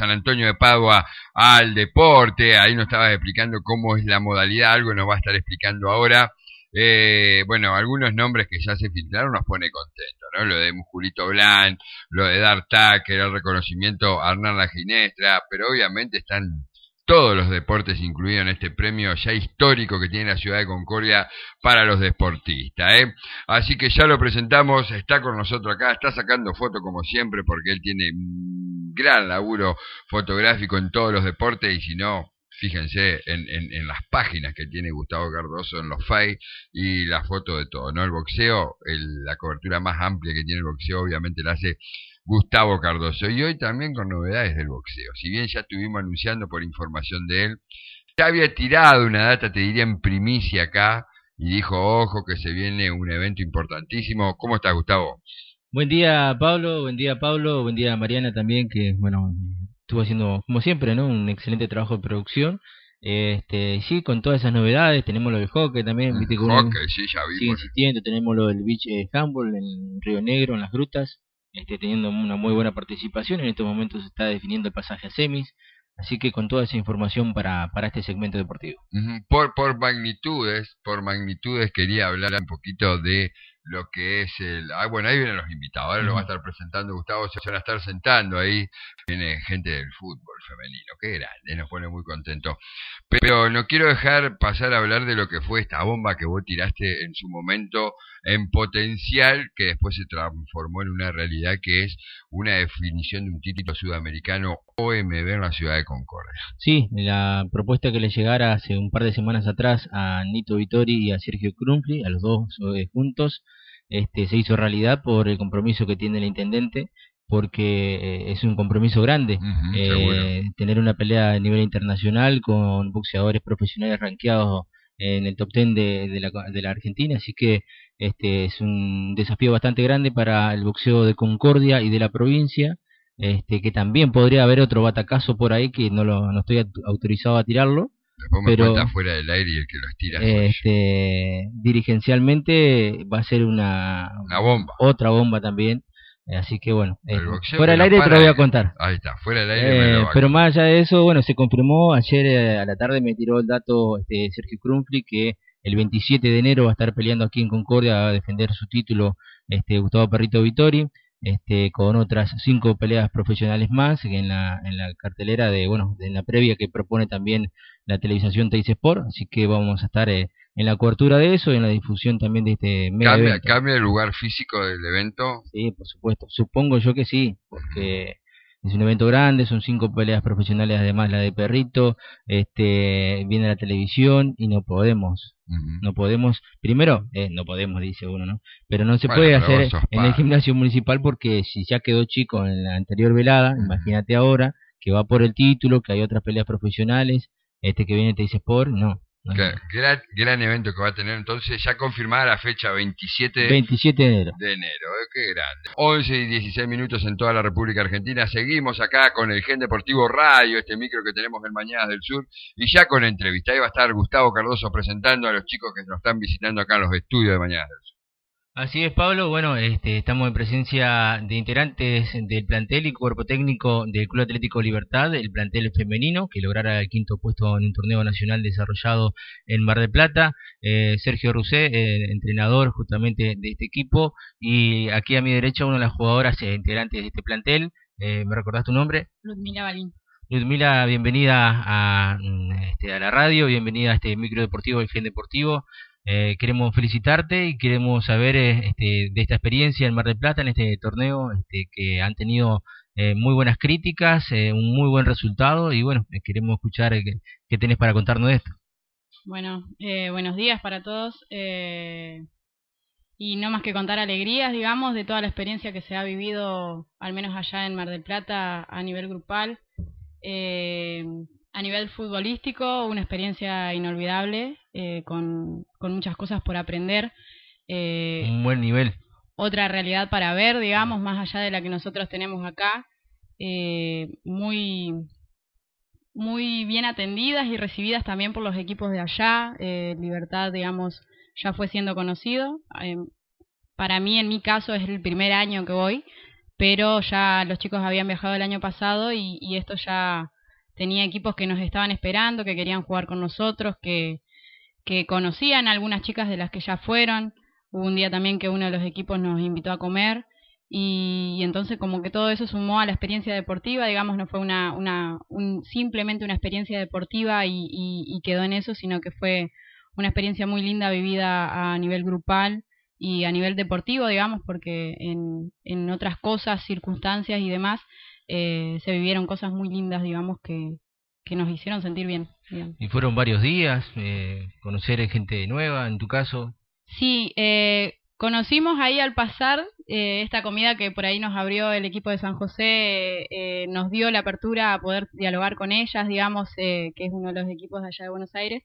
San Antonio de Padua al deporte. Ahí nos estabas explicando cómo es la modalidad, algo nos va a estar explicando ahora. Bueno, algunos nombres que ya se filtraron nos pone contento, ¿no? Lo de Musculito Blanc, lo de Dar Tucker, el reconocimiento a Hernán La Ginestra, pero obviamente están todos los deportes incluidos en este premio ya histórico que tiene la ciudad de Concordia para los deportistas, ¿eh? Así que ya lo presentamos, está con nosotros acá, está sacando fotos como siempre porque él tiene un gran laburo fotográfico en todos los deportes y si no, fíjense en las páginas que tiene Gustavo Cardoso en los FAI y la foto de todo, ¿no? El boxeo, la cobertura más amplia que tiene el boxeo obviamente la hace Gustavo Cardoso. Y hoy también con novedades del boxeo. Si bien ya estuvimos anunciando por información de él, ya había tirado una data, te diría en primicia acá, y dijo, ojo que se viene un evento importantísimo. ¿Cómo estás, Gustavo? Buen día, Pablo, buen día, Mariana también, que bueno, estuvo haciendo, como siempre, ¿no? Un excelente trabajo de producción. Sí, con todas esas novedades, tenemos lo del hockey también, viste que hockey, sí, ya vimos. Sigue insistiendo, tenemos lo del beach handball en Río Negro, en las grutas, teniendo una muy buena participación. En estos momentos se está definiendo el pasaje a semis, así que con toda esa información para este segmento deportivo. Por magnitudes quería hablar un poquito de lo que es bueno, ahí vienen los invitados, ahora lo va a estar presentando Gustavo, se van a estar sentando ahí, viene gente del fútbol femenino, qué grande, nos pone muy contentos. Pero no quiero dejar pasar a hablar de lo que fue esta bomba que vos tiraste en su momento en potencial, que después se transformó en una realidad que es una definición de un título sudamericano OMB en la ciudad de Concordia. Sí, la propuesta que le llegara hace un par de semanas atrás a Nito Vittori y a Sergio Crumpli, a los dos juntos, se hizo realidad por el compromiso que tiene el intendente, porque es un compromiso grande, tener una pelea a nivel internacional con boxeadores profesionales rankeados en el top 10 de la Argentina, así que es un desafío bastante grande para el boxeo de Concordia y de la provincia, que también podría haber otro batacazo por ahí que no estoy autorizado a tirarlo. Después me cuenta fuera del aire y el que los tira dirigencialmente va a ser una bomba, otra bomba también, así que bueno, fuera del aire te lo voy a contar. Ahí está, fuera del aire pero más allá de eso, bueno, se confirmó ayer a la tarde, me tiró el dato Sergio Crumpli, que el 27 de enero va a estar peleando aquí en Concordia, va a defender su título Gustavo Perrito Vittori, con otras 5 peleas profesionales más en la cartelera en la previa que propone también la televisación Teis Sport, así que vamos a estar en la cobertura de eso y en la difusión también de este mega evento. ¿Cambia el lugar físico del evento? Sí, por supuesto, supongo yo que sí, porque es un evento grande, son 5 peleas profesionales, además la de Perrito, viene la televisión y no podemos, primero, no podemos, dice uno, ¿no? Pero no se puede hacer en el gimnasio municipal porque si ya quedó chico en la anterior velada, imagínate ahora que va por el título, que hay otras peleas profesionales, que viene Teis Sport, no. Gran evento que va a tener entonces, ya confirmada la fecha 27 de enero. Qué grande. 11 y 16 minutos en toda la República Argentina. Seguimos acá con el Gen Deportivo Radio, este micro que tenemos en Mañanas del Sur, y ya con entrevista. Ahí va a estar Gustavo Cardoso presentando a los chicos que nos están visitando acá en los estudios de Mañanas del Sur. Así es, Pablo. Bueno, estamos en presencia de integrantes del plantel y cuerpo técnico del Club Atlético Libertad, el plantel femenino, que lograra el 5º puesto en un torneo nacional desarrollado en Mar del Plata. Sergio Rusé, entrenador justamente de este equipo, y aquí a mi derecha una de las jugadoras integrantes de este plantel. ¿Me recordás tu nombre? Ludmila Balín. Ludmila, bienvenida a la radio, bienvenida a este micro deportivo, el Gen Deportivo. Queremos felicitarte y queremos saber de esta experiencia en Mar del Plata, en este torneo, que han tenido muy buenas críticas, un muy buen resultado, y bueno, queremos escuchar qué tenés para contarnos de esto. Bueno, buenos días para todos, y no más que contar alegrías, digamos, de toda la experiencia que se ha vivido, al menos allá en Mar del Plata, a nivel grupal. A nivel futbolístico, una experiencia inolvidable, con muchas cosas por aprender. Un buen nivel. Otra realidad para ver, digamos, más allá de la que nosotros tenemos acá. Muy bien atendidas y recibidas también por los equipos de allá. Libertad, digamos, ya fue siendo conocido. Para mí, en mi caso, es el primer año que voy, pero ya los chicos habían viajado el año pasado y esto ya tenía equipos que nos estaban esperando, que querían jugar con nosotros, que conocían a algunas chicas de las que ya fueron. Hubo un día también que uno de los equipos nos invitó a comer y entonces como que todo eso sumó a la experiencia deportiva, digamos, no fue simplemente una experiencia deportiva y quedó en eso, sino que fue una experiencia muy linda vivida a nivel grupal y a nivel deportivo, digamos, porque en otras cosas, circunstancias y demás, se vivieron cosas muy lindas, digamos, que nos hicieron sentir bien, digamos. Y fueron varios días, conocer gente nueva, en tu caso. Sí, conocimos ahí al pasar esta comida que por ahí nos abrió el equipo de San José, nos dio la apertura a poder dialogar con ellas, digamos, que es uno de los equipos de allá de Buenos Aires.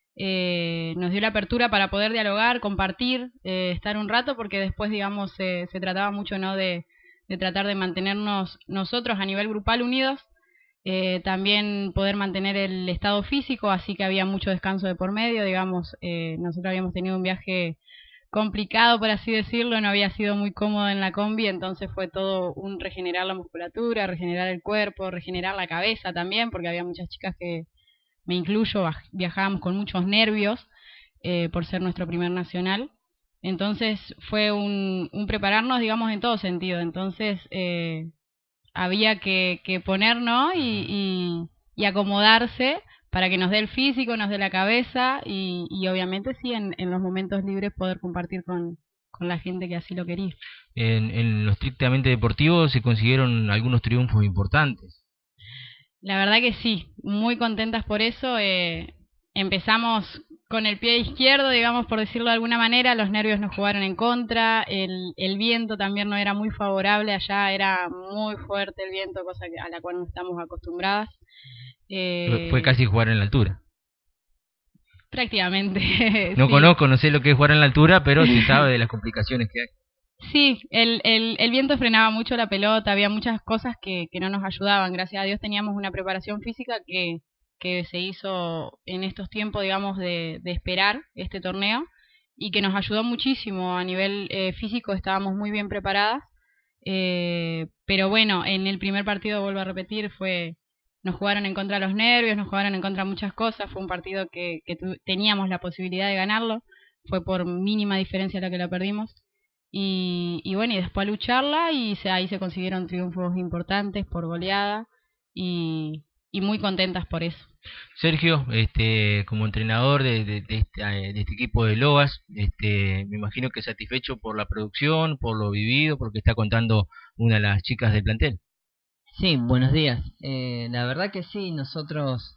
Nos dio la apertura para poder dialogar, compartir, estar un rato, porque después, digamos, se trataba mucho, ¿no?, de tratar de mantenernos nosotros a nivel grupal unidos, también poder mantener el estado físico, así que había mucho descanso de por medio, digamos, nosotros habíamos tenido un viaje complicado, por así decirlo, no había sido muy cómodo en la combi, entonces fue todo un regenerar la musculatura, regenerar el cuerpo, regenerar la cabeza también, porque había muchas chicas que, me incluyo, viajábamos con muchos nervios por ser nuestro primer nacional, entonces fue un prepararnos, digamos, en todo sentido, entonces había que ponernos y acomodarse para que nos dé el físico, nos dé la cabeza y obviamente sí, en los momentos libres poder compartir con la gente que así lo quería. En lo estrictamente deportivo se consiguieron algunos triunfos importantes. La verdad que sí, muy contentas por eso. Empezamos con el pie izquierdo, digamos, por decirlo de alguna manera, los nervios nos jugaron en contra, el viento también no era muy favorable, allá era muy fuerte el viento, cosa a la cual no estamos acostumbradas. Fue casi jugar en la altura. Prácticamente. No sí. conozco, no sé lo que es jugar en la altura, pero se sabe de las complicaciones que hay. Sí, el viento frenaba mucho la pelota, había muchas cosas que no nos ayudaban. Gracias a Dios teníamos una preparación física que se hizo en estos tiempos, digamos, de esperar este torneo y que nos ayudó muchísimo a nivel físico, estábamos muy bien preparadas. Pero bueno, en el primer partido, vuelvo a repetir, nos jugaron en contra los nervios, nos jugaron en contra muchas cosas, fue un partido que teníamos la posibilidad de ganarlo, fue por mínima diferencia la que la perdimos. Y bueno, y después a lucharla ahí se consiguieron triunfos importantes por goleada y muy contentas por eso. Sergio, como entrenador de este equipo de Lobas, me imagino que satisfecho por la producción, por lo vivido, por lo que está contando una de las chicas del plantel. Sí, buenos días. La verdad que sí, nosotros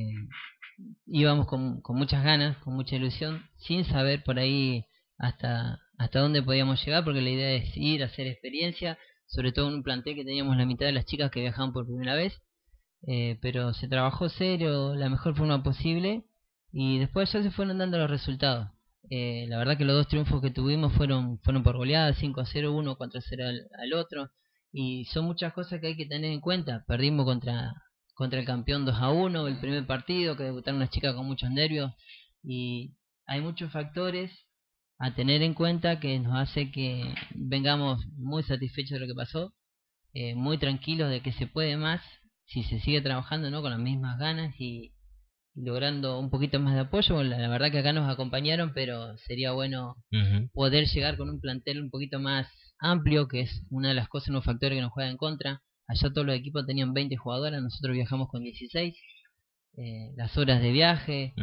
íbamos con muchas ganas, con mucha ilusión, sin saber por ahí hasta dónde podíamos llegar, porque la idea es ir a hacer experiencia, sobre todo en un plantel que teníamos la mitad de las chicas que viajaban por primera vez, pero se trabajó serio, la mejor forma posible, y después ya se fueron dando los resultados. La verdad que los dos triunfos que tuvimos fueron por goleada, 5-0 uno, 4-0 al otro, y son muchas cosas que hay que tener en cuenta. Perdimos contra el campeón 2-1 el primer partido, que debutaron unas chicas con muchos nervios, y hay muchos factores a tener en cuenta que nos hace que vengamos muy satisfechos de lo que pasó, muy tranquilos de que se puede más si se sigue trabajando, ¿no?, con las mismas ganas y logrando un poquito más de apoyo. La verdad que acá nos acompañaron, pero sería bueno poder llegar con un plantel un poquito más amplio, que es una de las cosas, unos factores que nos juegan en contra. Allá todos los equipos tenían 20 jugadoras, nosotros viajamos con 16. Las horas de viaje,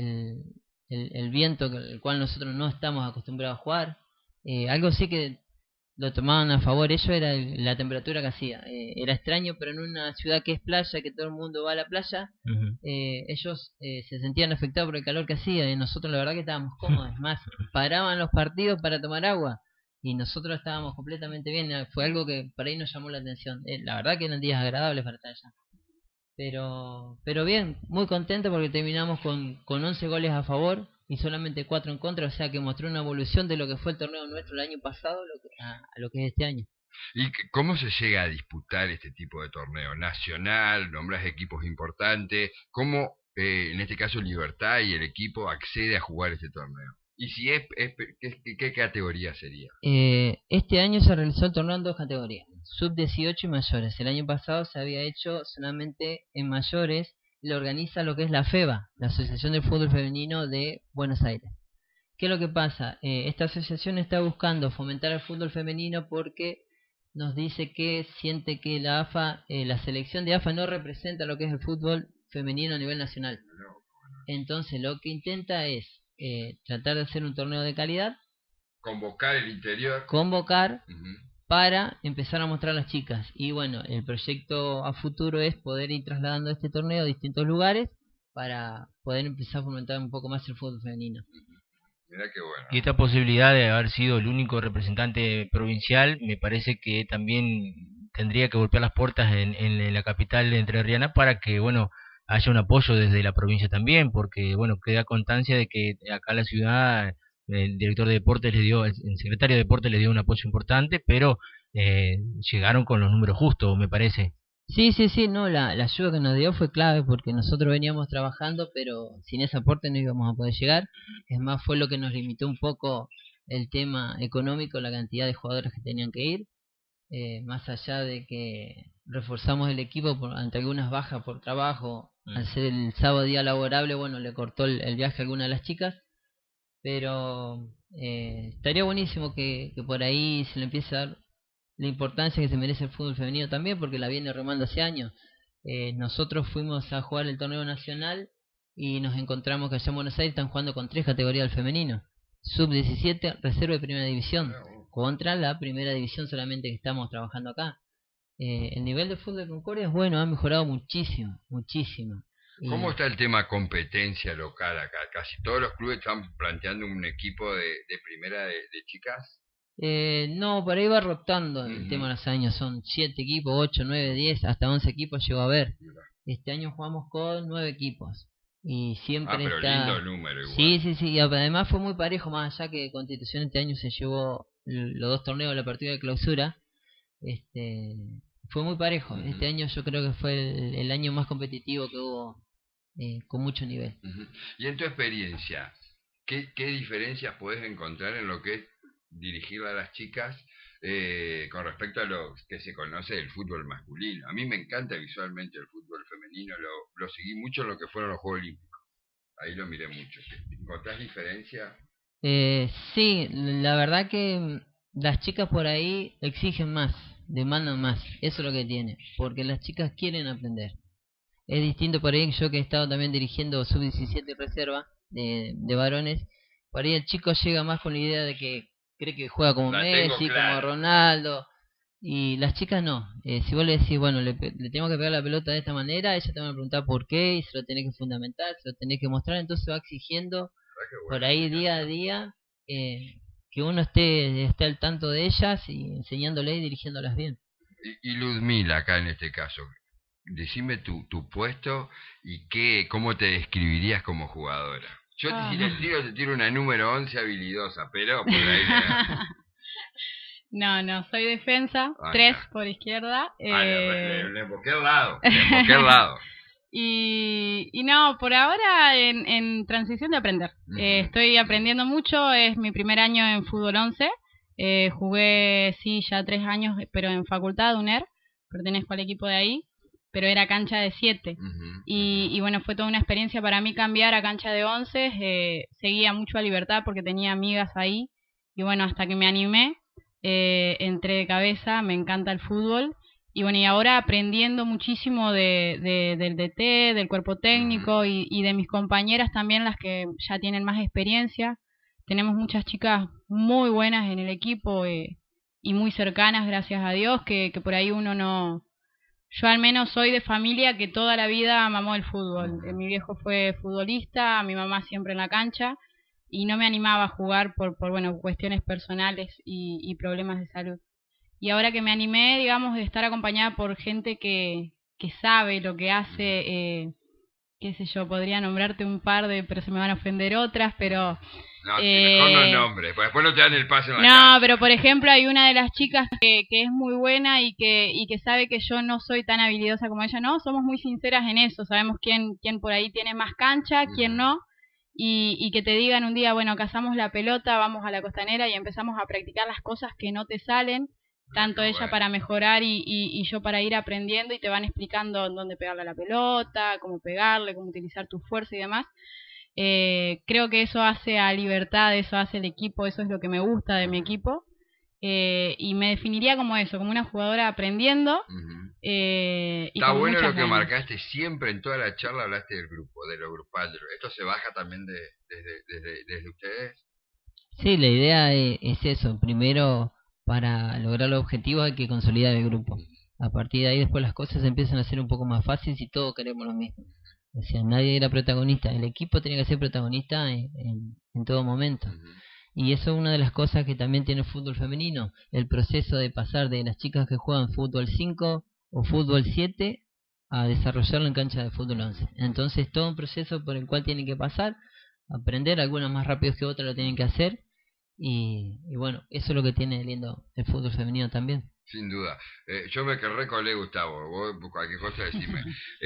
el viento, el cual nosotros no estamos acostumbrados a jugar. Algo sí que lo tomaban a favor ellos era la temperatura que hacía. Era extraño, pero en una ciudad que es playa, que todo el mundo va a la playa, ellos se sentían afectados por el calor que hacía, y nosotros la verdad que estábamos cómodos. Es más, paraban los partidos para tomar agua y nosotros estábamos completamente bien. Fue algo que por ahí nos llamó la atención. La verdad que eran días agradables para estar allá. Pero bien, muy contento porque terminamos con 11 goles a favor y solamente 4 en contra, o sea que mostró una evolución de lo que fue el torneo nuestro el año pasado a lo que es este año. ¿Y cómo se llega a disputar este tipo de torneo? ¿Nacional? ¿Nombras equipos importantes? ¿Cómo, en este caso, Libertad y el equipo accede a jugar este torneo? ¿Y si ¿qué categoría sería? Este año se realizó el torneo en dos categorías. sub-18 y mayores. El año pasado se había hecho solamente en mayores, lo organiza lo que es la FEBA, la Asociación del Fútbol Femenino de Buenos Aires. ¿Qué es lo que pasa? Esta asociación está buscando fomentar el fútbol femenino porque nos dice que siente que la AFA, la selección de AFA no representa lo que es el fútbol femenino a nivel nacional. Entonces lo que intenta es tratar de hacer un torneo de calidad, convocar el interior, para empezar a mostrar a las chicas. Y bueno, el proyecto a futuro es poder ir trasladando este torneo a distintos lugares para poder empezar a fomentar un poco más el fútbol femenino. Mirá qué bueno. Y esta posibilidad de haber sido el único representante provincial, me parece que también tendría que golpear las puertas en la capital entrerriana para que, bueno, haya un apoyo desde la provincia también, porque, bueno, queda constancia de que acá en la ciudad el director de deportes le dio, el secretario de deportes le dio un apoyo importante, pero llegaron con los números justos, me parece. Sí, no, la ayuda que nos dio fue clave porque nosotros veníamos trabajando, pero sin ese aporte no íbamos a poder llegar. Es más, fue lo que nos limitó un poco el tema económico, la cantidad de jugadores que tenían que ir. Más allá de que reforzamos el equipo ante algunas bajas por trabajo, al ser el sábado día laborable, bueno, le cortó el viaje a algunas de las chicas, pero estaría buenísimo que por ahí se le empiece a dar la importancia que se merece el fútbol femenino también, porque la viene remando hace años. Nosotros fuimos a jugar el torneo nacional y nos encontramos que allá en Buenos Aires están jugando con 3 categorías del femenino: sub-17, reserva y primera división, contra la primera división solamente que estamos trabajando acá. El nivel de fútbol de Concordia es bueno, ha mejorado muchísimo. ¿Cómo está el tema competencia local acá? Casi todos los clubes están planteando un equipo de primera de chicas. No, por ahí va rotando el tema de los años. Son 7 equipos, 8, 9, 10, hasta 11 equipos llegó a haber. Este año jugamos con 9 equipos. Y siempre pero está... lindo número igual. Sí, y además fue muy parejo, más allá que Constitución este año se llevó los 2 torneos, la partida de clausura. Fue muy parejo. Este año yo creo que fue el año más competitivo que hubo, con mucho nivel. Y en tu experiencia, ¿qué diferencias puedes encontrar en lo que es dirigir a las chicas con respecto a lo que se conoce del fútbol masculino? A mí me encanta visualmente el fútbol femenino, lo seguí mucho en lo que fueron los Juegos Olímpicos, ahí lo miré mucho. ¿Encontrás diferencia? Sí, la verdad que las chicas por ahí exigen más, demandan más, eso es lo que tiene, porque las chicas quieren aprender. Es distinto por ahí, yo que he estado también dirigiendo sub-17 y reserva de varones, por ahí el chico llega más con la idea de que cree que juega como Messi, como Ronaldo, y las chicas no. Si vos le decís, bueno, le tengo que pegar la pelota de esta manera, ella te va a preguntar por qué, y se lo tenés que fundamentar, se lo tenés que mostrar, entonces va exigiendo por ahí día a día que uno esté al tanto de ellas y enseñándoles y dirigiéndolas bien. Y Ludmila, acá en este caso, decime tu puesto y cómo te describirías como jugadora. Yo te tiro una número 11 habilidosa, pero por ahí... No, soy defensa, 3 por izquierda. De cualquier lado. Y no, por ahora en transición de aprender. Estoy aprendiendo mucho, es mi primer año en fútbol 11. Jugué, sí, ya 3 años, pero en facultad de UNER, pertenezco al equipo de ahí, pero era cancha de 7. Y bueno, fue toda una experiencia para mí cambiar a cancha de 11. Seguía mucho a Libertad porque tenía amigas ahí. Y bueno, hasta que me animé, entré de cabeza, me encanta el fútbol. Y bueno, y ahora aprendiendo muchísimo del DT, del cuerpo técnico y de mis compañeras también, las que ya tienen más experiencia. Tenemos muchas chicas muy buenas en el equipo y muy cercanas, gracias a Dios, que por ahí uno no... Yo al menos soy de familia que toda la vida mamó el fútbol. Mi viejo fue futbolista, mi mamá siempre en la cancha, y no me animaba a jugar por bueno, cuestiones personales y problemas de salud. Y ahora que me animé, digamos, de estar acompañada por gente que sabe lo que hace, qué sé yo, podría nombrarte un par pero se me van a ofender otras, pero... No, mejor no nombres, porque después no te dan el pase en la cancha. No, pero por ejemplo hay una de las chicas que es muy buena y que sabe que yo no soy tan habilidosa como ella, ¿no? Somos muy sinceras en eso, sabemos quién por ahí tiene más cancha, quién no, y que te digan un día, bueno, cazamos la pelota, vamos a la costanera y empezamos a practicar las cosas que no te salen, tanto ella bueno. para mejorar y yo para ir aprendiendo, y te van explicando dónde pegarle a la pelota, cómo pegarle, cómo utilizar tu fuerza y demás. Creo que eso hace a Libertad, eso hace el equipo, eso es lo que me gusta de mi equipo. Y me definiría como eso, como una jugadora aprendiendo. Y Está con bueno muchas lo que ganas. marcaste siempre en toda la charla, hablaste del grupo, de lo grupal. ¿Esto se baja también desde ustedes? Sí, la idea es eso. Primero, para lograr los objetivos hay que consolidar el grupo. A partir de ahí después las cosas empiezan a ser un poco más fáciles y todos queremos lo mismo. O sea, nadie era protagonista. El equipo tenía que ser protagonista en todo momento. Y eso es una de las cosas que también tiene el fútbol femenino. El proceso de pasar de las chicas que juegan fútbol 5 o fútbol 7 a desarrollarlo en cancha de fútbol 11. Entonces todo un proceso por el cual tienen que pasar, aprender, algunas más rápidos que otras lo tienen que hacer. Y bueno, eso es lo que tiene lindo el fútbol femenino también. Sin duda. Yo me que recolé, Gustavo, vos cualquier cosa decime.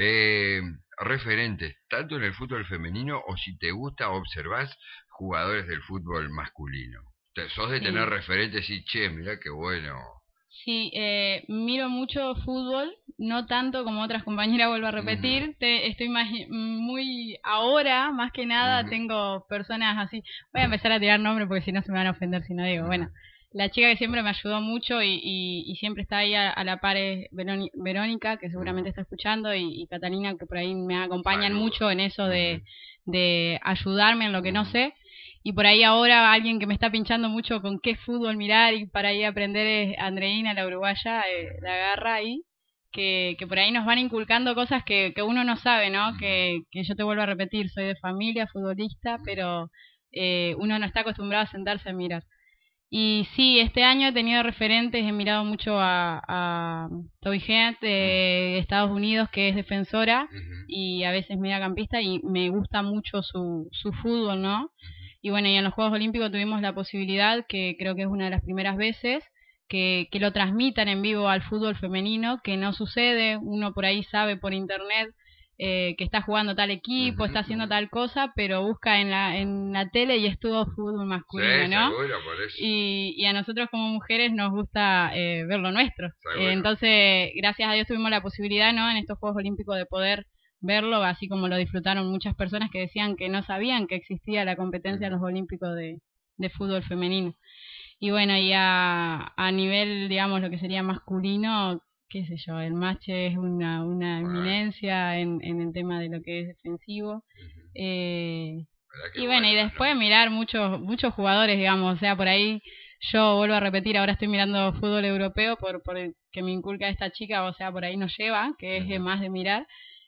Referentes, tanto en el fútbol femenino o si te gusta observás jugadores del fútbol masculino. Sos de tener referentes y che, mirá qué bueno. Sí, miro mucho fútbol, no tanto como otras compañeras, vuelvo a repetir. Estoy muy ahora, más que nada, tengo personas así. Voy a empezar a tirar nombres porque si no se me van a ofender si no digo. Bueno, la chica que siempre me ayudó mucho y siempre está ahí a la par es Verónica, que seguramente está escuchando, y Catalina, que por ahí me acompañan mucho en eso de ayudarme en lo que no sé. Y por ahí ahora alguien que me está pinchando mucho con qué fútbol mirar y para ir a aprender es Andreina, la uruguaya, la garra ahí, que por ahí nos van inculcando cosas que uno no sabe, ¿no? Que yo te vuelvo a repetir, soy de familia, futbolista, pero uno no está acostumbrado a sentarse a mirar. Y sí, este año he tenido referentes, he mirado mucho a Toby Head de Estados Unidos, que es defensora y a veces mediocampista, y me gusta mucho su fútbol, ¿no? Y bueno, y en los Juegos Olímpicos tuvimos la posibilidad, que creo que es una de las primeras veces, que lo transmitan en vivo al fútbol femenino, que no sucede, uno por ahí sabe por internet que está jugando tal equipo, está haciendo tal cosa, pero busca en la tele y es todo fútbol masculino, Sí, ¿no? seguro, por eso. Y a nosotros como mujeres nos gusta ver lo nuestro. Entonces, gracias a Dios tuvimos la posibilidad, ¿no? En estos Juegos Olímpicos de poder verlo, así como lo disfrutaron muchas personas que decían que no sabían que existía la competencia en los Olímpicos de fútbol femenino. Y bueno, y a nivel, digamos, lo que sería masculino, qué sé yo, el Mache es una eminencia en el tema de lo que es defensivo. Y bueno, y después mirar muchos jugadores, digamos, o sea, por ahí yo vuelvo a repetir, ahora estoy mirando fútbol europeo por el que me inculca esta chica, o sea, por ahí nos lleva, que es más de mirar.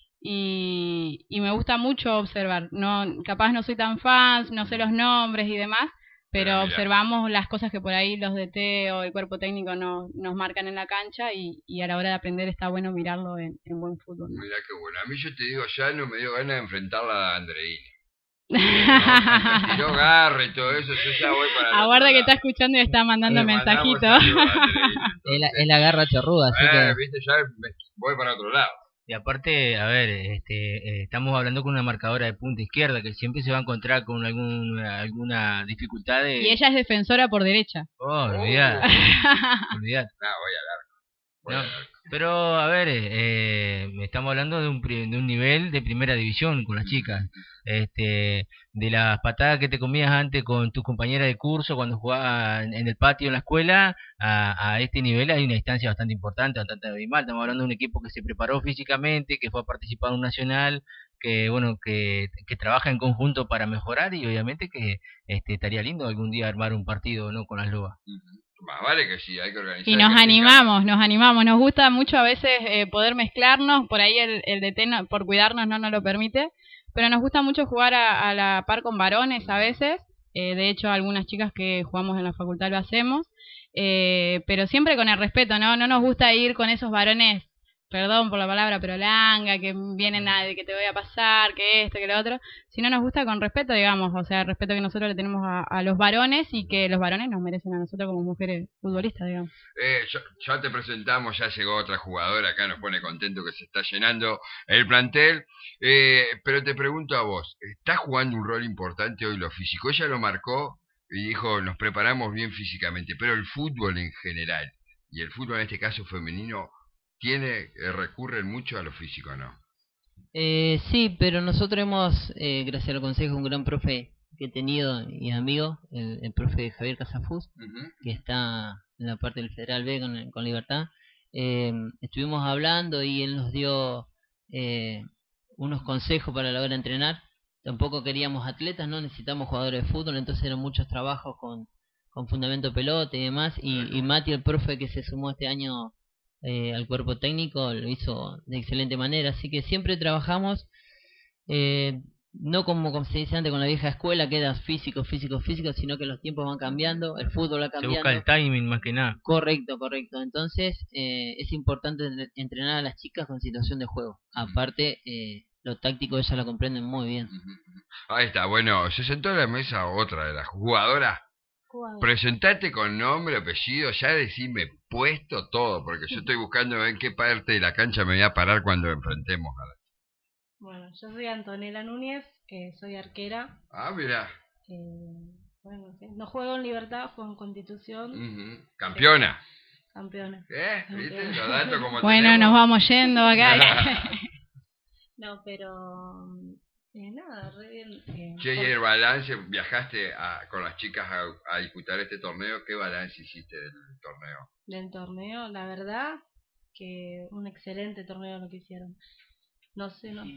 Y me gusta mucho observar, no, capaz no soy tan fan, no sé los nombres y demás, pero observamos las cosas que por ahí los DT o el cuerpo técnico nos marcan en la cancha, y a la hora de aprender está bueno mirarlo en buen fútbol, ¿no? Mirá qué bueno. A mí, yo te digo, ya no me dio ganas de enfrentarla a Andreina. Tiró garra y todo eso, yo ya voy para aguarda que está escuchando y está mandando mensajitos. Es la garra chorruda, así que... viste, ya voy para otro lado. Y aparte, a ver, estamos hablando con una marcadora de punta izquierda que siempre se va a encontrar con alguna dificultad de... Y ella es defensora por derecha. Oh, olvidad. Olvidad. No, voy al arco. Pero, a ver, estamos hablando de un nivel de primera división con las chicas. De las patadas que te comías antes con tus compañeras de curso cuando jugabas en el patio en la escuela, a este nivel hay una distancia bastante importante, bastante abismal. Estamos hablando de un equipo que se preparó físicamente, que fue a participar en un nacional, que bueno, que trabaja en conjunto para mejorar, y obviamente que estaría lindo algún día armar un partido, ¿no?, con las lobas. Más vale que sí, hay que organizar. Y nos animamos, nos gusta mucho a veces poder mezclarnos, por ahí el DT por cuidarnos no nos lo permite, pero nos gusta mucho jugar a la par con varones a veces, de hecho algunas chicas que jugamos en la facultad lo hacemos, pero siempre con el respeto, ¿no? No nos gusta ir con esos varones, perdón por la palabra, pero langa, que vienen de que te voy a pasar, que esto, que lo otro, sino nos gusta con respeto, digamos, o sea, el respeto que nosotros le tenemos a los varones, y que los varones nos merecen a nosotros como mujeres futbolistas, digamos. Ya te presentamos, ya llegó otra jugadora, acá nos pone contento que se está llenando el plantel, pero te pregunto a vos, ¿está jugando un rol importante hoy lo físico? Ella lo marcó y dijo, nos preparamos bien físicamente, pero el fútbol en general, y el fútbol en este caso femenino recurren mucho a lo físico, ¿no? Sí, pero nosotros hemos, gracias al consejo, un gran profe que he tenido y amigo, el profe Javier Casafús, que está en la parte del Federal B con Libertad. Estuvimos hablando y él nos dio unos consejos para la hora de entrenar. Tampoco queríamos atletas, no necesitamos jugadores de fútbol, entonces eran muchos trabajos con fundamento pelota y demás. Y Mati, el profe que se sumó este año al cuerpo técnico, lo hizo de excelente manera. Así que siempre trabajamos, no como se dice antes con la vieja escuela, que era físico, sino que los tiempos van cambiando, el fútbol va cambiando. Se busca el timing más que nada. Correcto. Entonces es importante entrenar a las chicas con situación de juego. Aparte, lo táctico ellas lo comprenden muy bien. Ahí está, bueno, se sentó en la mesa otra de las jugadoras. Presentate con nombre, apellido, ya decime puesto todo, porque yo estoy buscando en qué parte de la cancha me voy a parar cuando enfrentemos a la... Bueno, yo soy Antonella Núñez, soy arquera. Ah, mira. Bueno, no juego en Libertad, juego en Constitución. Campeona. Campeona. ¿Viste? Los datos como bueno, tenemos. nos vamos yendo acá. No, pero... nada, re bien. Che, y el balance, viajaste con las chicas a disputar este torneo, ¿qué balance hiciste del torneo? Del torneo, la verdad que un excelente torneo lo que hicieron. No se nos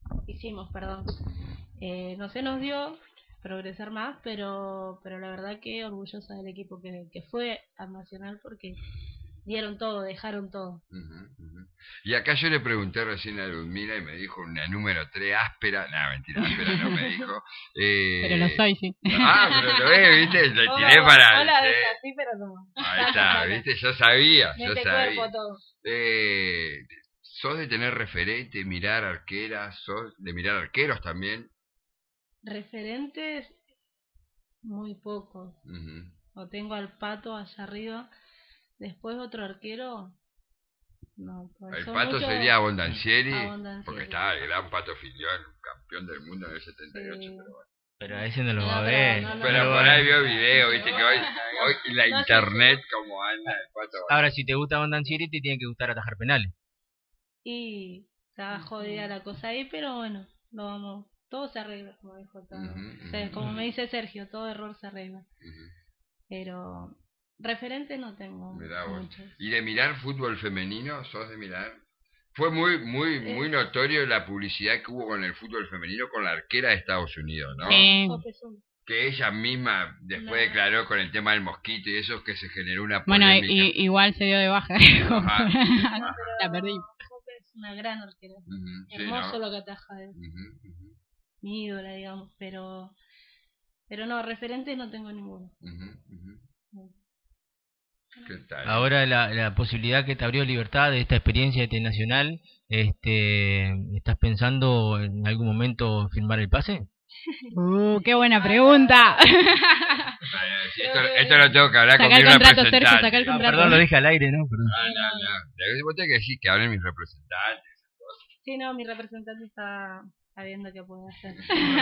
dio progresar más, pero la verdad que orgullosa del equipo que fue al Nacional porque dieron todo, dejaron todo. Y acá yo le pregunté recién a Ludmila y me dijo una número 3 áspera. No, mentira, áspera no me dijo. Pero lo soy, sí. Pero lo ves, ¿viste? Le tiré para... No la ves así, pero no. Ahí está, ¿viste? Yo sabía. Cuerpo, todo. ¿Sos de tener referente, mirar arqueras? ¿Sos de mirar arqueros también? Referentes, muy pocos. O tengo al Pato allá arriba. Después otro arquero, no. El Pato sería Abondancieri, porque estaba el gran Pato Filión, campeón del mundo en el 78, sí. pero bueno. Pero a ese no lo va a ver. Pero por ahí vio video, viste que hoy la internet como anda el Pato. Ahora, si te gusta Abondancieri, te tiene que gustar atajar penales. Y estaba jodida la cosa ahí, pero bueno, lo vamos, todo se arregla, como dijo todo. O sea, como me dice Sergio, todo error se arregla. Pero referente no tengo muchos. ¿Y de mirar fútbol femenino? ¿Sos de mirar? Fue muy notorio la publicidad que hubo con el fútbol femenino con la arquera de Estados Unidos, ¿no? Sí. Que ella misma después declaró con el tema del mosquito y eso, que se generó una Bueno, polémica. igual se dio de baja. La perdí. Es una gran arquera. sí, Hermoso ¿no? lo que ataja él. Mi ídola, digamos, pero no, referentes no tengo ninguno. ¿Qué tal? Ahora la posibilidad que te abrió Libertad de esta experiencia internacional, ¿estás pensando en algún momento firmar el pase? ¡Qué buena pregunta! Esto lo tengo que hablar con mi Saca el contrato, representante. Sergio, saca el contrato. Perdón, lo dije al aire, ¿no? Perdón. No. Vos tenés que decir que hablen mis representantes. Sí, no, mi representante está viendo qué puede hacer.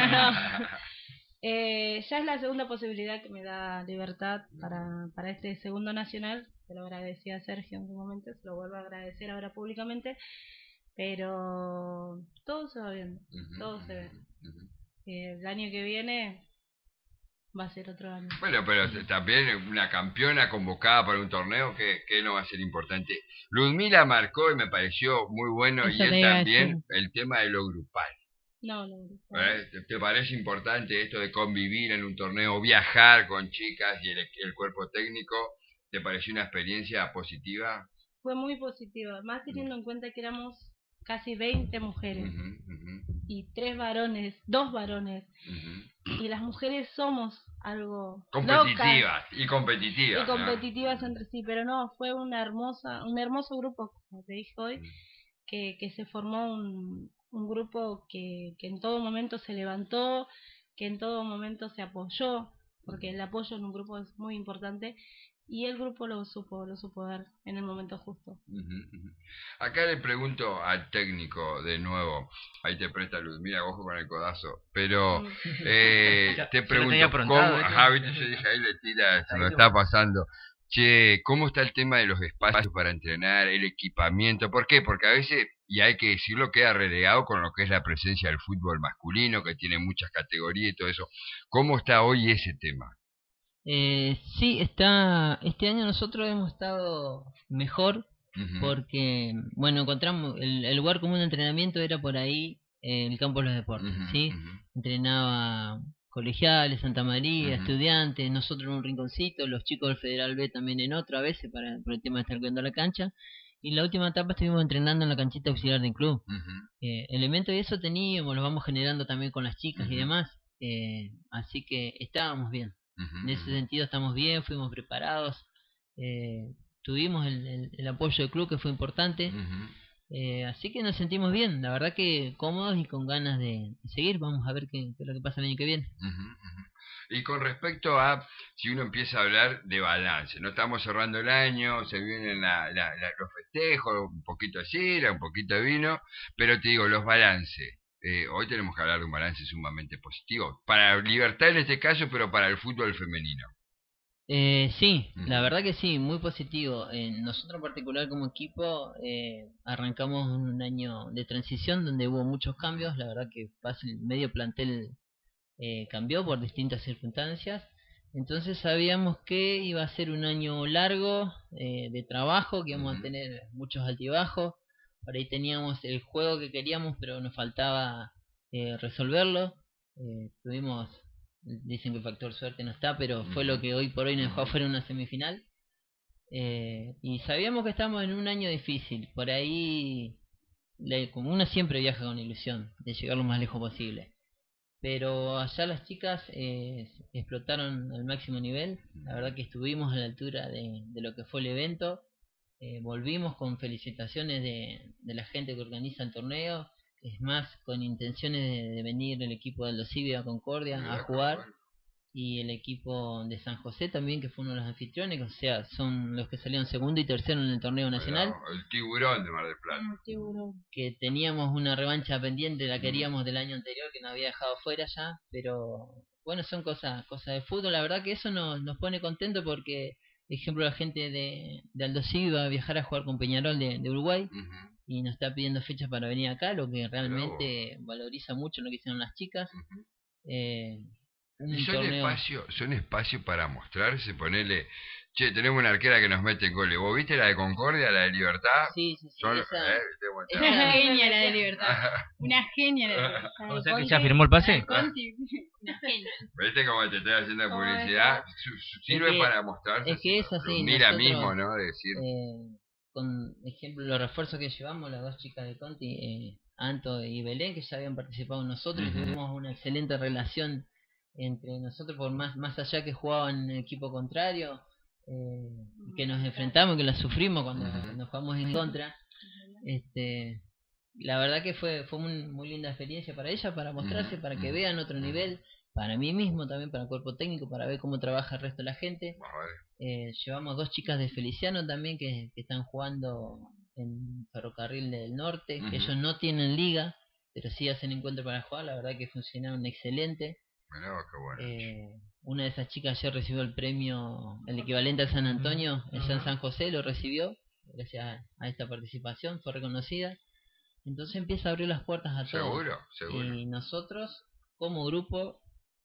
Ya es la segunda posibilidad que me da Libertad para este segundo nacional. Se lo agradecí a Sergio en su momento, se lo vuelvo a agradecer ahora públicamente. Pero todo se va viendo, todo se ve. El año que viene va a ser otro año. Bueno, pero también una campeona convocada para un torneo que no va a ser importante. Ludmila marcó y me pareció muy bueno, Eso y él te iba a también, decir. el tema de lo grupal. No. ¿Te parece importante esto de convivir en un torneo, viajar con chicas y el cuerpo técnico? ¿Te pareció una experiencia positiva? Fue muy positiva, más teniendo en cuenta que éramos casi 20 mujeres y 2 varones. Y las mujeres somos algo competitivas locas y competitivas. y competitivas entre sí, pero no, fue un hermoso grupo, como te dije hoy, que se formó un grupo que en todo momento se levantó, que en todo momento se apoyó, porque el apoyo en un grupo es muy importante, y el grupo lo supo dar en el momento justo. Acá le pregunto al técnico de nuevo, ahí te presta luz, mira, ojo con el codazo, pero te pregunto, ¿cómo? Viste, yo dije, ahí le tira, se lo está pasando. Che, ¿cómo está el tema de los espacios para entrenar, el equipamiento? ¿Por qué? Porque a veces, y hay que decirlo, queda relegado con lo que es la presencia del fútbol masculino, que tiene muchas categorías y todo eso. ¿Cómo está hoy ese tema? Sí, está. Este año nosotros hemos estado mejor Ujú, porque, bueno, encontramos el lugar común de entrenamiento era por ahí, el campo de los deportes, ujú, ¿sí? ujú, Entrenaba colegiales, Santa María, ujú, estudiantes, nosotros en un rinconcito, los chicos del Federal B también en otro a veces por el tema de estar cuidando la cancha. Y la última etapa estuvimos entrenando en la canchita auxiliar del club. ujú, Elementos de eso teníamos, los vamos generando también con las chicas y ujú, demás. Así que estábamos bien. ujú, En ese ujú, sentido estamos bien, fuimos preparados. Tuvimos el apoyo del club que fue importante. ujú. Así que nos sentimos bien, la verdad que cómodos y con ganas de seguir. Vamos a ver qué es lo que pasa el año que viene. Ujú, ujú. Y con respecto a si uno empieza a hablar de balance, no estamos cerrando el año, se vienen los festejos, un poquito de sidra, un poquito de vino, pero te digo, los balances. Hoy tenemos que hablar de un balance sumamente positivo, para Libertad en este caso, pero para el fútbol femenino. Sí, la Ujú, verdad que sí, muy positivo. Nosotros en particular como equipo arrancamos un año de transición donde hubo muchos ujú, cambios. La verdad que fácil, medio plantel cambió por distintas circunstancias. Entonces sabíamos que iba a ser un año largo de trabajo, que íbamos a ujú, tener muchos altibajos. Por ahí teníamos el juego que queríamos, pero nos faltaba resolverlo. Tuvimos, dicen que el factor suerte no está, pero fue ujú, lo que hoy por hoy nos dejó ujú, afuera en una semifinal. Y sabíamos que estamos en un año difícil. Por ahí, como uno siempre viaja con ilusión de llegar lo más lejos posible. Pero allá las chicas explotaron al máximo nivel. La verdad que estuvimos a la altura de lo que fue el evento. Volvimos con felicitaciones de la gente que organiza el torneo. Es más, con intenciones de venir el equipo de Aldo Civi a Concordia a mirá, qué jugar. bueno. Y el equipo de San José también, que fue uno de los anfitriones. O sea, son los que salieron segundo y tercero en el torneo Mirá, nacional. el tiburón de Mar del Plata. Tiburón. Que teníamos una revancha pendiente, la Mm, queríamos del año anterior, que nos había dejado fuera ya, pero bueno, son cosas de fútbol. La verdad que eso nos pone contento porque, por ejemplo, la gente de Aldo Civi va a viajar a jugar con Peñarol de Uruguay ujú, y nos está pidiendo fechas para venir acá, lo que mirá vos. realmente valoriza mucho lo que hicieron las chicas. Ujú. Eh, Y un torneo. son espacio para mostrarse, ponerle, che, tenemos una arquera que nos mete goles. ¿Vos viste la de Concordia, la de Libertad? Sí, sí, sí, Son, esa, viste cómo Una esa, genia la de Libertad. Una genia la de Libertad. O sea que ya firmó el pase. Conti, una genia. ¿Viste cómo te estoy haciendo ¿Cómo publicidad? es Sirve que, para mostrarse, es que es lo así, mira nosotros mismo, ¿no? De decir, con ejemplo los refuerzos que llevamos, las dos chicas de Conti, Anto y Belén, que ya habían participado en nosotros y ujú, tuvimos una excelente relación entre nosotros, por más allá que jugaban en el equipo contrario, que nos enfrentamos, que la sufrimos cuando ujú, nos jugamos en contra. este la verdad que fue muy linda experiencia para ella, para ujú, mostrarse, para que ujú, vean otro ujú. nivel, para mí mismo también, para el cuerpo técnico, para ver cómo trabaja el resto de la gente. Vamos a ver. Llevamos dos chicas de Feliciano también que están jugando en Ferrocarril del Norte, que Ujú. ellos no tienen liga, pero sí hacen encuentro para jugar. La verdad que funcionaron excelente. Mirá vos, qué bueno. Una de esas chicas ayer recibió el premio, el equivalente al San Antonio, allá en San José, lo recibió, gracias a esta participación, fue reconocida. Entonces empieza a abrir las puertas a todos. Seguro, seguro. Y nosotros, como grupo,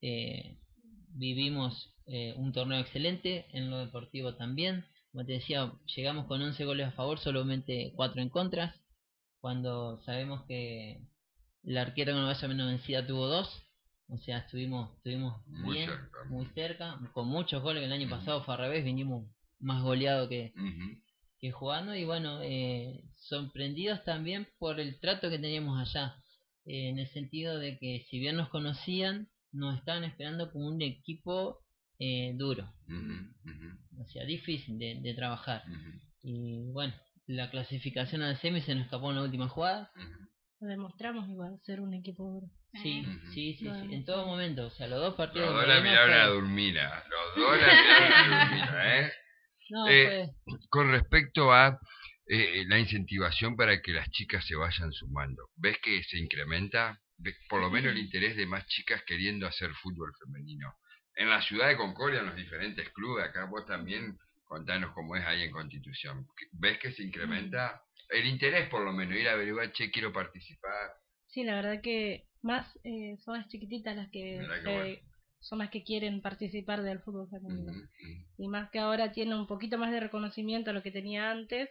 vivimos un torneo excelente, en lo deportivo también. Como te decía, llegamos con 11 goles a favor, solamente 4 en contra. Cuando sabemos que la arquera con la valla menos vencida tuvo 2. O sea, estuvimos Muy bien, cerca. muy cerca, con muchos goles. Que el año Ujú, pasado fue al revés, vinimos más goleados ujú, que jugando. Y bueno, sorprendidos también por el trato que teníamos allá, en el sentido de que si bien nos conocían, nos estaban esperando como un equipo duro, ujú, ujú, o sea, difícil de trabajar. ujú, Y bueno, la clasificación al semi se nos escapó en la última jugada. ujú, Lo demostramos igual, ser un equipo duro. Sí, ujú. sí, Lo sí, en todo demostramos. momento, o sea, los dos partidos Los que dos la perdimos miraron a fue... Durmina. Los dos la miraron a Durmina, ¿eh? No, Eh, fue... con respecto a la incentivación para que las chicas se vayan sumando, ¿ves que se incrementa? ¿Ves por lo menos el interés de más chicas queriendo hacer fútbol femenino? En la ciudad de Concordia, en los diferentes clubes, acá vos también Contanos cómo es ahí en Constitución. ¿Ves que se incrementa el interés, por lo menos, ir a averiguar, che, quiero participar? Sí, la verdad que más son las chiquititas las que Mirá qué bueno. son las que quieren participar del fútbol femenino. Ujú. Y más que ahora tiene un poquito más de reconocimiento a lo que tenía antes.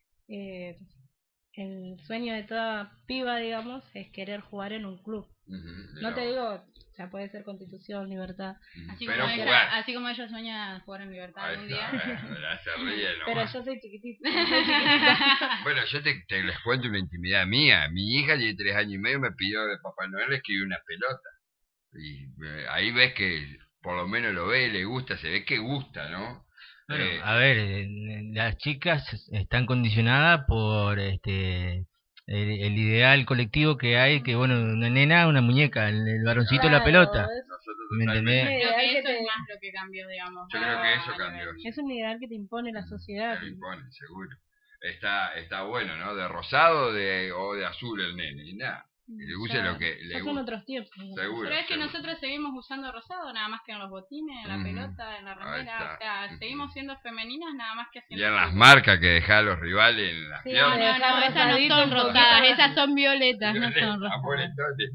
El sueño de toda piba, digamos, es querer jugar en un club. No te digo, o sea, puede ser Constitución, Libertad. Así Pero como, jugar. así como ella sueña jugar en Libertad Ahí algún está, día. la se ríe Pero nomás. yo soy chiquitita. Soy chiquitita. Bueno, yo te les cuento una intimidad mía. Mi hija tiene 3 años y medio, me pidió de Papá Noel le escribí una pelota. Y ahí ves que por lo menos lo ve, le gusta, se ve que gusta, ¿no? Bueno, a ver, las chicas están condicionadas por el ideal colectivo que hay, que bueno, una nena, una muñeca, el varoncito la pelota. Nosotros ¿Me entendés? totalmente. Creo que ideal eso que es te- más lo que cambió, digamos. Yo creo que eso a cambió. nivel- Es un ideal que te impone la sociedad. Se lo imponen, seguro. Está bueno, ¿no? De rosado o de azul el nene, y nada. Que le use Ya- lo que le ya son gusta. otros tiempos. ¿no? Seguro. Pero es que seguro. nosotros seguimos usando rosado, nada más que en los botines, en la Ujú. pelota, en la Ahí remera. está. O sea, Ujú. seguimos siendo femeninas, nada más que Y haciendo. en las fútbol. marcas que deja a los rivales en las Sí, No, piernas. no, no, Dejar esas no rosadito son un poquito rosadas, más. esas son violetas, no son Violeta, rosadas. amoretones.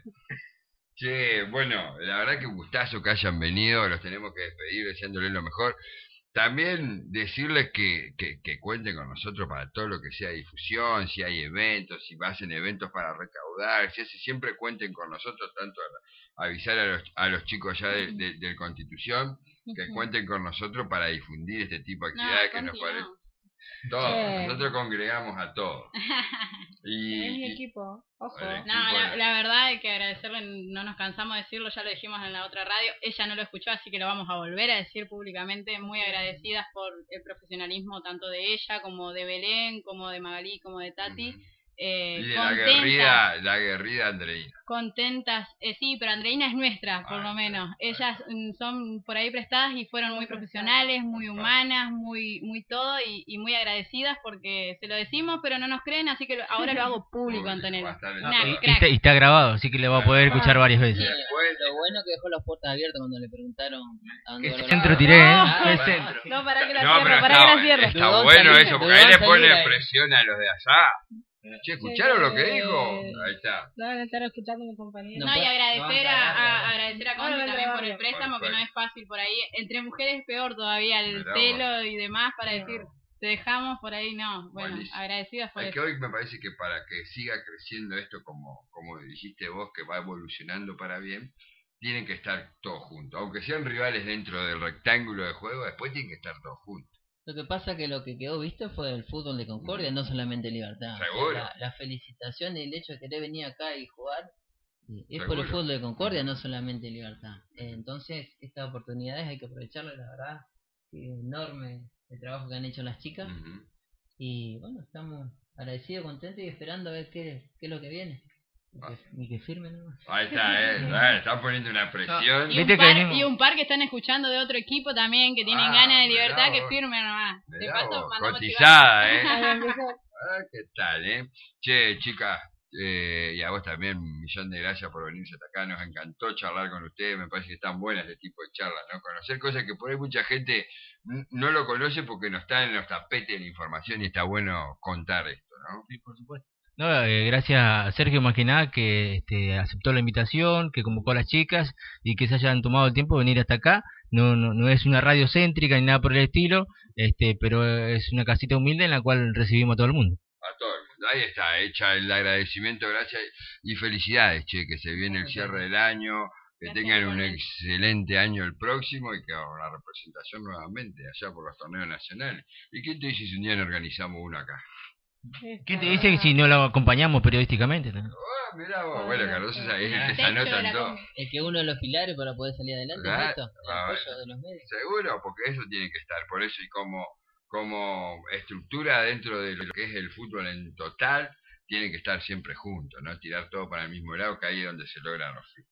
Che, bueno, la verdad que un gustazo que hayan venido, los tenemos que despedir deseándoles lo mejor. También decirles que cuenten con nosotros para todo lo que sea difusión, si hay eventos, si hacen eventos para recaudar, si hace, siempre cuenten con nosotros, tanto avisar a los chicos ya del Constitución, que Ujú. cuenten con nosotros para difundir este tipo de No, actividades que nos Conti, parecen. no. Todos, Sí. nosotros congregamos a todos. Es mi equipo. Ojo. Vale. No, la verdad hay que agradecerle, no nos cansamos de decirlo, ya lo dijimos en la otra radio, ella no lo escuchó, así que lo vamos a volver a decir públicamente, muy agradecidas por el profesionalismo tanto de ella como de Belén, como de Magalí, como de Tati. Ujú. Y de la Contentas, aguerrida Andreina. contentas, sí, pero Andreina es nuestra, por lo menos. Ellas son por ahí prestadas y fueron muy profesionales, muy humanas, muy todo y muy agradecidas porque se lo decimos, pero no nos creen, así que ahora lo hago público, Va a Antonella. estar en Nah, todo. crack. Y está grabado, así que le va a poder escuchar varias veces. Después, Lo bueno que dejó las puertas abiertas cuando le preguntaron a dónde ¿Qué iba la- centro tiré, Ah, ¿Qué bueno. centro? No, para que la no, cierre, pero para que la cierre. está Dudó en bueno salir, eso, porque ahí dudó le en pone salir ahí. presión a los de allá. Che, ¿escucharon lo que dijo? Ahí está. Deben estar escuchando mi compañero. No, y agradecer agradecer a Conti Ahora también por vendrá el préstamo, que no es fácil por ahí. Entre mujeres peor todavía el Mirá celo y demás para Mirá decir, te dejamos por ahí, no. Bueno, Buenísimo. agradecidas por Es que eso. hoy me parece que para que siga creciendo esto, como dijiste vos, que va evolucionando para bien, tienen que estar todos juntos. Aunque sean rivales dentro del rectángulo de juego, después tienen que estar todos juntos. Lo que pasa que lo que quedó visto fue el fútbol de Concordia, no solamente Libertad. O sea, Seguro. la felicitación y el hecho de querer venir acá y jugar es por el Seguro. fútbol de Concordia, no solamente Libertad. Entonces, estas oportunidades hay que aprovecharlas, la verdad. Enorme el trabajo que han hecho las chicas. Ujú. Y bueno, estamos agradecidos, contentos y esperando a ver qué es lo que viene. Ni que firme nomás. Ahí está, están poniendo una presión. Y Viste un, que par, venimos- y un par que están escuchando de otro equipo también, que tienen Ah, ganas de mirá libertad, que vos. firmen nomás. De Mirá paso, vos, mandamos cotizada, Ahí empieza. Ah, ¿qué tal, Che, chicas, y a vos también, un millón de gracias por venirse hasta acá. Nos encantó charlar con ustedes. Me parece que están buenas este tipo de charlas, ¿no? Conocer cosas que por ahí mucha gente no lo conoce porque no está en los tapetes de la información y está bueno contar esto, ¿no? Sí, por supuesto. No, gracias a Sergio más que nada que aceptó la invitación, que convocó a las chicas y que se hayan tomado el tiempo de venir hasta acá. No es una radio céntrica ni nada por el estilo, pero es una casita humilde en la cual recibimos a todo el mundo. A todo el mundo. Ahí está, hecha el agradecimiento, gracias y felicidades, che, que se viene el cierre del año, que Gracias, tengan un igualmente. excelente año el próximo y que hagan una representación nuevamente allá por los torneos nacionales. ¿Y quién te dice si un día no organizamos uno acá? ¿Quién te dice que si no lo acompañamos periodísticamente? ¿No? Ah, mirá vos, bueno, Cardoso es el que se Techo anota de en la todo. combi. Es que uno de los pilares para poder salir adelante Claro. es esto, el Ah, apoyo de los medios. Seguro, porque eso tiene que estar. Por eso y como estructura dentro de lo que es el fútbol en total, tienen que estar siempre juntos, ¿no? Tirar todo para el mismo lado, que ahí es donde se logran los frutos.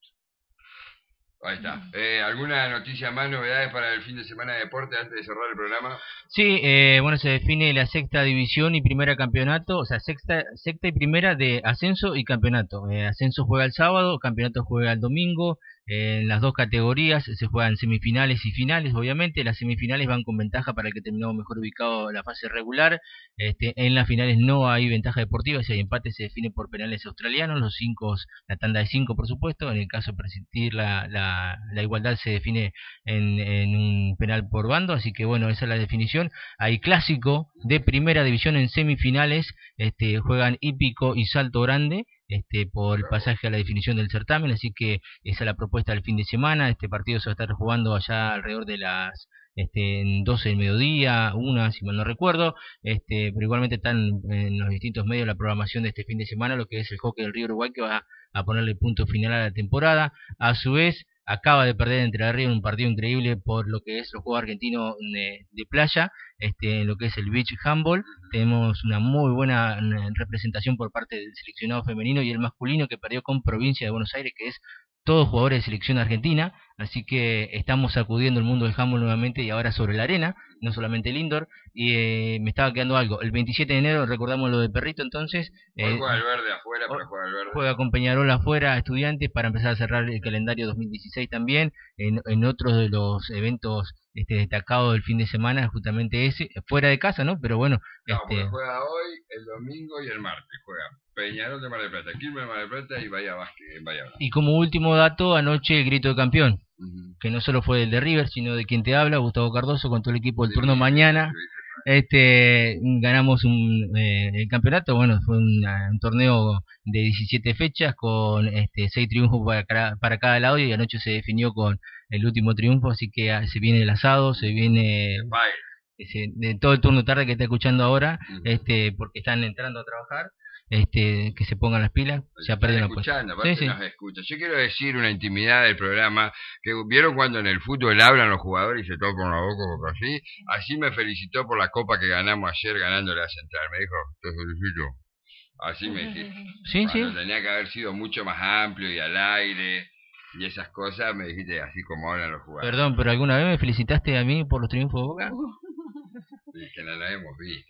Ahí está. ¿Alguna noticia más, novedades para el fin de semana de deporte antes de cerrar el programa? Sí, bueno, se define la sexta división y primera campeonato, o sea, sexta y primera de ascenso y campeonato. Ascenso juega el sábado, campeonato juega el domingo, En las dos categorías se juegan semifinales y finales, obviamente. Las semifinales van con ventaja para el que terminó mejor ubicado en la fase regular. En las finales no hay ventaja deportiva, si hay empate se define por penales australianos, la tanda de 5 por supuesto. En el caso de persistir la igualdad se define en un penal por bando, así que bueno, esa es la definición. Hay clásico de primera división en semifinales, juegan Hípico y Salto Grande, por el pasaje a la definición del certamen, así que esa es la propuesta del fin de semana. Este partido se va a estar jugando allá alrededor de las 12 del mediodía, una si mal no recuerdo, pero igualmente están en los distintos medios la programación de este fin de semana, lo que es el hockey del Río Uruguay, que va a ponerle punto final a la temporada. A su vez, acaba de perder Entre Ríos en un partido increíble por lo que es los juegos argentinos de playa, en lo que es el beach handball. Tenemos una muy buena representación por parte del seleccionado femenino y el masculino, que perdió con Provincia de Buenos Aires, que es todos jugadores de selección argentina, así que estamos sacudiendo el mundo del handball nuevamente, y ahora sobre la arena, no solamente el indoor. Y me estaba quedando algo, el 27 de enero recordamos lo de Perrito, entonces juega el verde afuera, pero juega el verde. Juega con Peñarol afuera, Estudiantes, para empezar a cerrar el calendario 2016 también. En otros de los eventos destacados del fin de semana, justamente ese, fuera de casa, ¿no? Pero bueno, no, juega hoy, el domingo y el martes, juega Peñarol de Mar del Plata, Quilmes de Mar del Plata y Bahía Básquet en Bahía Blanca. Y como último dato, anoche el grito de campeón, que no solo fue el de River, sino de quien te habla, Gustavo Cardoso, con todo el equipo del turno mañana. Ganamos el campeonato. Bueno, fue un torneo de 17 fechas con 6 triunfos para cada lado, y anoche se definió con el último triunfo, así que se viene el asado, se viene de todo el turno tarde que está escuchando ahora, porque están entrando a trabajar. Que se pongan las pilas, ya perdieron escuchando, sí. Nos escucha. Yo quiero decir una intimidad del programa, que vieron cuando en el fútbol hablan los jugadores y se tocan la boca así me felicitó por la copa que ganamos ayer ganándole a Central, me dijo, te felicito, así me dijiste. Sí. Tenía que haber sido mucho más amplio y al aire y esas cosas, me dijiste así como hablan los jugadores. Perdón, pero ¿alguna vez me felicitaste a mí por los triunfos de Boca? Sí, que no la hemos visto.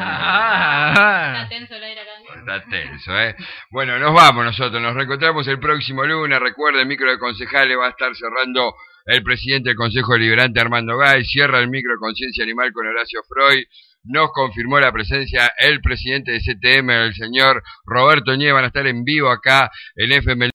Está tenso el aire acá. Está tenso, Bueno, nos vamos nosotros, nos reencontramos el próximo lunes. Recuerden, el micro de concejales va a estar cerrando el presidente del Consejo Deliberante, Armando Gay. Cierra el micro de Conciencia Animal con Horacio Freud. Nos confirmó la presencia el presidente de CTM, el señor Roberto Ñe. Van a estar en vivo acá en FM